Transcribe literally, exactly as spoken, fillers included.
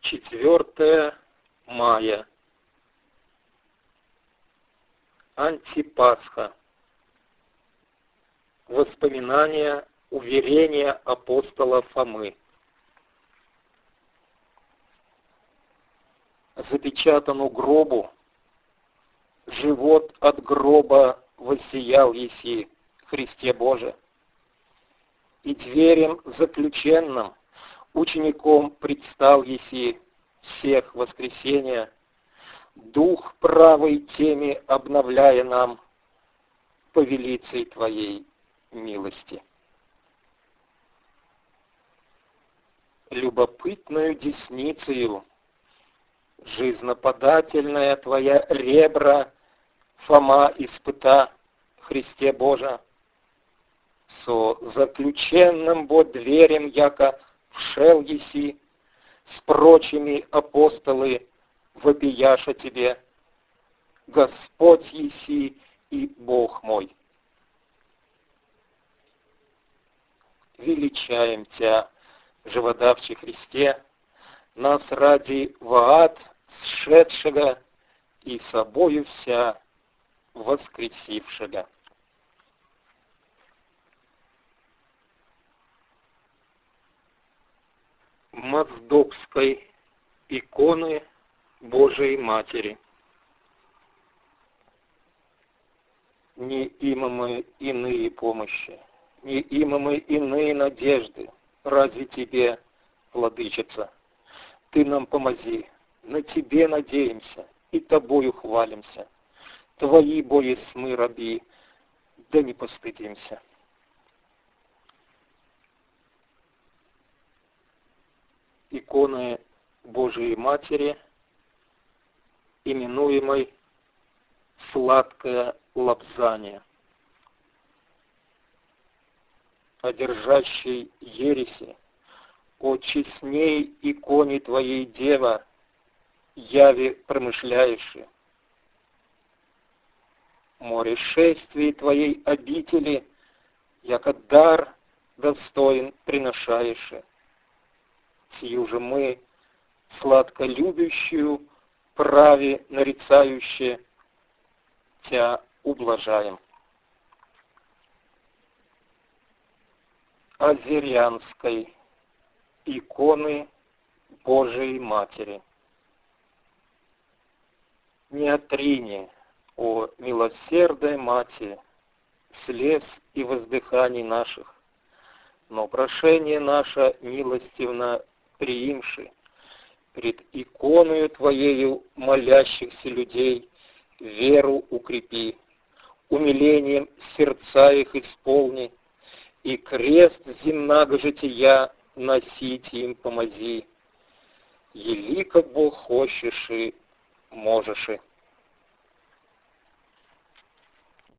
четвёртое мая. Антипасха. Воспоминания, уверения апостола Фомы. Запечатан у гробу, живот от гроба воссиял еси, Христе Боже. И дверем заключенным, учеником предстал еси, всех воскресения, дух правой теми обновляя нам, повелицей Твоей милости. Любопытную десницею, жизноподательная Твоя ребра, Фома испыта, Христе Боже, со заключенным бо дверем, яко вшел еси, с прочими апостолы вопияша Тебе, Господь еси и Бог мой. Величаем Тя, живодавче Христе, нас ради в ад сшедшего и собою вся воскресившего. Моздокской иконы Божией Матери. Не има мы иные помощи, не има мы иные надежды, разве Тебе, Владычица? Ты нам помози, на Тебе надеемся и Тобою хвалимся. Твои бои мы раби, да не постыдимся. Иконы Божией Матери, именуемой «Сладкое лобзание», одержащей ереси, о честней иконе Твоей, Дева, яви промышляющей, море шествий Твоей обители, яко дар достоин приношаешь. Сию же мы, сладко любящую, праве нарицающие, Тя ублажаем. Азерянской иконы Божией Матери. Не отрине, о милосердная Мати, слез и воздыханий наших, но прошение наше милостивно приимши, пред иконою Твоею молящихся людей веру укрепи, умилением сердца их исполни, и крест земного жития носить им помози, елико Бог хочешь и можешь.